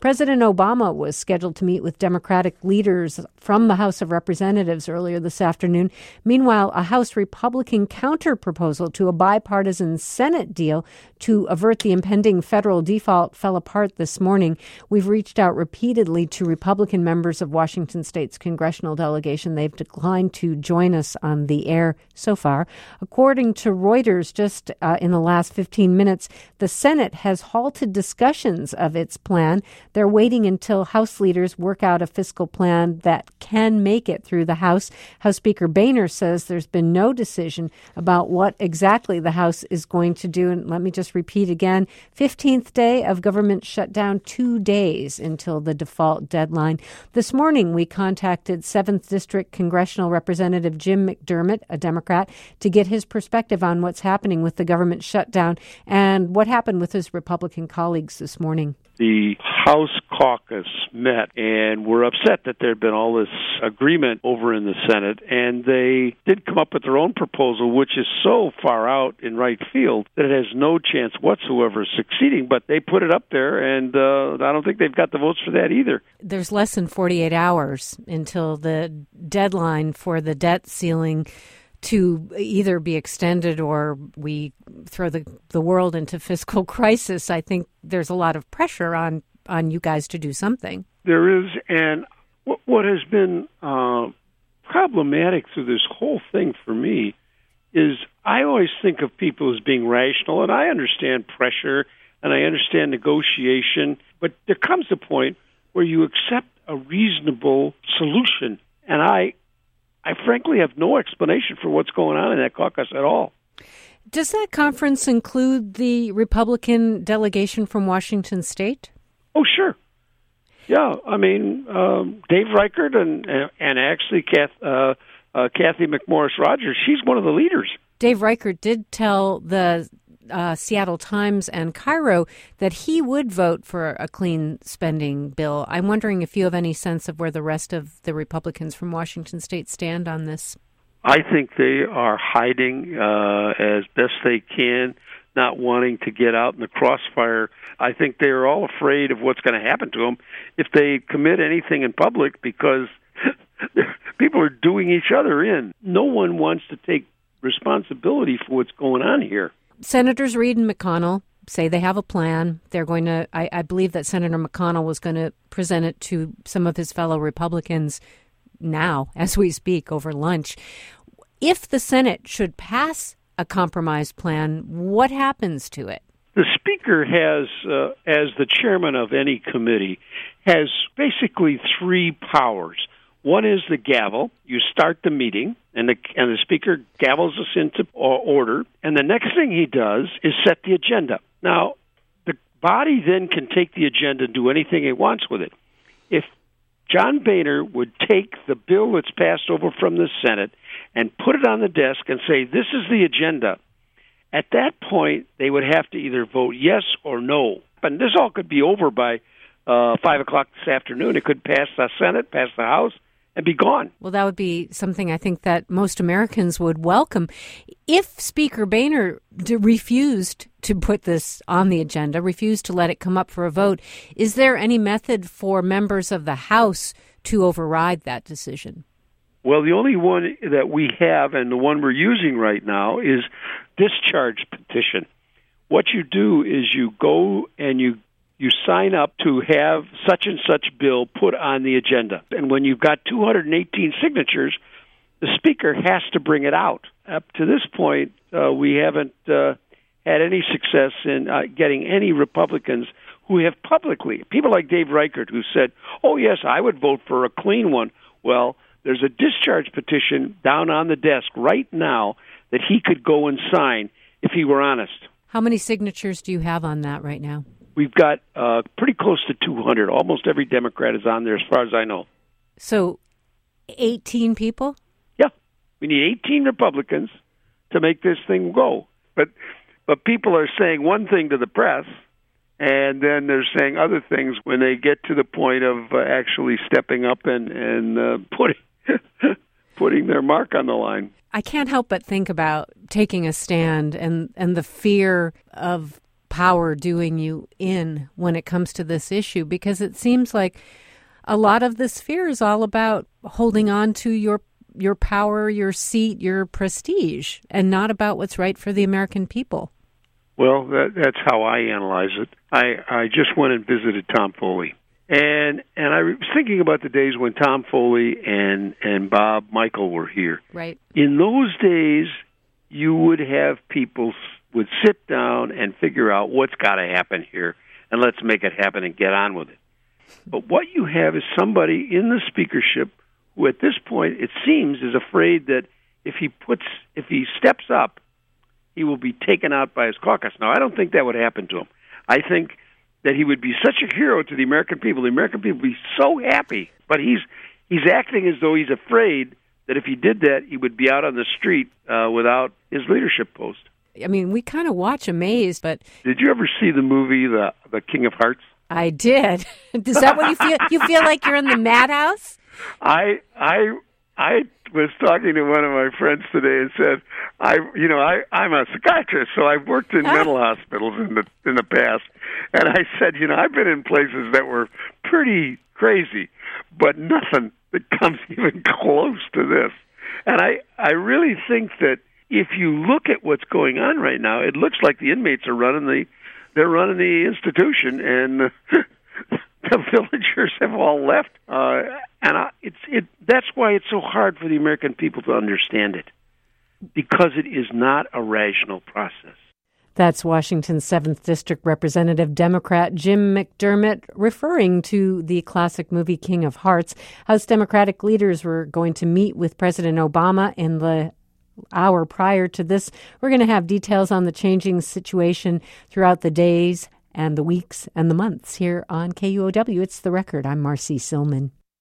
President Obama was scheduled to meet with Democratic leaders from the House of Representatives earlier this afternoon. Meanwhile, a House Republican counterproposal to a bipartisan Senate deal to avert the impending federal default fell apart this morning. We've reached out repeatedly to Republican members of Washington State's congressional delegation. They've declined to join us on the air so far. According to Reuters, just in the last 15 minutes, the Senate has halted discussions of its plan. They're waiting until House leaders work out a fiscal plan that can make it through the House. House Speaker Boehner says there's been no decision about what exactly the House is going to do. And let me just repeat again, 15th day of government shutdown, 2 days until the default deadline. This morning, we contacted 7th District Congressional Representative Jim McDermott, a Democrat, to get his perspective on what's happening with the government shutdown and what happened with his Republican colleagues this morning. The House caucus met and were upset that there had been all this agreement over in the Senate, and they did come up with their own proposal, which is so far out in right field that it has no chance whatsoever of succeeding, but they put it up there, and I don't think they've got the votes for that either. There's less than 48 hours until the deadline for the debt ceiling to either be extended or we throw the world into fiscal crisis. I think there's a lot of pressure on you guys to do something. There is, and what has been problematic through this whole thing for me is I always think of people as being rational, and I understand pressure and I understand negotiation, but there comes a point where you accept a reasonable solution, and I frankly have no explanation for what's going on in that caucus at all. Does that conference include the Republican delegation from Washington State? Oh, sure. Yeah, I mean, Dave Reichert and actually Kathy McMorris Rodgers, she's one of the leaders. Dave Reichert did tell the Seattle Times and Cairo that he would vote for a clean spending bill. I'm wondering if you have any sense of where the rest of the Republicans from Washington State stand on this. I think they are hiding as best they can, not wanting to get out in the crossfire. I think they are all afraid of what's going to happen to them if they commit anything in public because people are doing each other in. No one wants to take responsibility for what's going on here. Senators Reid and McConnell say they have a plan. They're going to, I believe that Senator McConnell was going to present it to some of his fellow Republicans now, as we speak, over lunch. If the Senate should pass a compromise plan, what happens to it? The Speaker has, as the chairman of any committee, has basically three powers. One is the gavel. You start the meeting, and the Speaker gavels us into order, and the next thing he does is set the agenda. Now, the body then can take the agenda and do anything it wants with it. If John Boehner would take the bill that's passed over from the Senate and put it on the desk and say, this is the agenda, at that point, they would have to either vote yes or no. And this all could be over by 5 o'clock this afternoon. It could pass the Senate, pass the House, and be gone. Well, that would be something I think that most Americans would welcome. If Speaker Boehner refused to put this on the agenda, refused to let it come up for a vote, is there any method for members of the House to override that decision? Well, the only one that we have, and the one we're using right now, is discharge petition. What you do is you go and you sign up to have such and such bill put on the agenda. And when you've got 218 signatures, the Speaker has to bring it out. Up to this point, we haven't had any success in getting any Republicans who have publicly, people like Dave Reichert, who said, oh, yes, I would vote for a clean one. Well, there's a discharge petition down on the desk right now that he could go and sign if he were honest. How many signatures do you have on that right now? We've got pretty close to 200. Almost every Democrat is on there as far as I know. So 18 people? Yeah. We need 18 Republicans to make this thing go. But people are saying one thing to the press, and then they're saying other things when they get to the point of actually stepping up and putting their mark on the line. I can't help but think about taking a stand and the fear of power doing you in when it comes to this issue? Because it seems like a lot of this fear is all about holding on to your power, your seat, your prestige, and not about what's right for the American people. Well, that's how I analyze it. I just went and visited Tom Foley. And I was thinking about the days when Tom Foley and Bob Michael were here. Right. In those days, you would have people would sit down and figure out what's got to happen here, and let's make it happen and get on with it. But what you have is somebody in the speakership who, at this point, it seems, is afraid that if he steps up, he will be taken out by his caucus. Now, I don't think that would happen to him. I think that he would be such a hero to the American people. The American people would be so happy. But he's acting as though he's afraid that if he did that, he would be out on the street without his leadership post. I mean, we kind of watch amazed, but... Did you ever see the movie The King of Hearts? I did. Is that what you feel? You feel like you're in the madhouse? I was talking to one of my friends today and said, I'm a psychiatrist, so I've worked in mental hospitals in the past, and I said, I've been in places that were pretty crazy, but nothing that comes even close to this. And I really think that if you look at what's going on right now, it looks like the inmates are running the institution, and the villagers have all left. That's why it's so hard for the American people to understand it, because it is not a rational process. That's Washington's 7th District Representative Democrat Jim McDermott referring to the classic movie King of Hearts. House Democratic leaders were going to meet with President Obama in the hour prior to this. We're going to have details on the changing situation throughout the days and the weeks and the months here on KUOW. It's The Record. I'm Marcy Silman.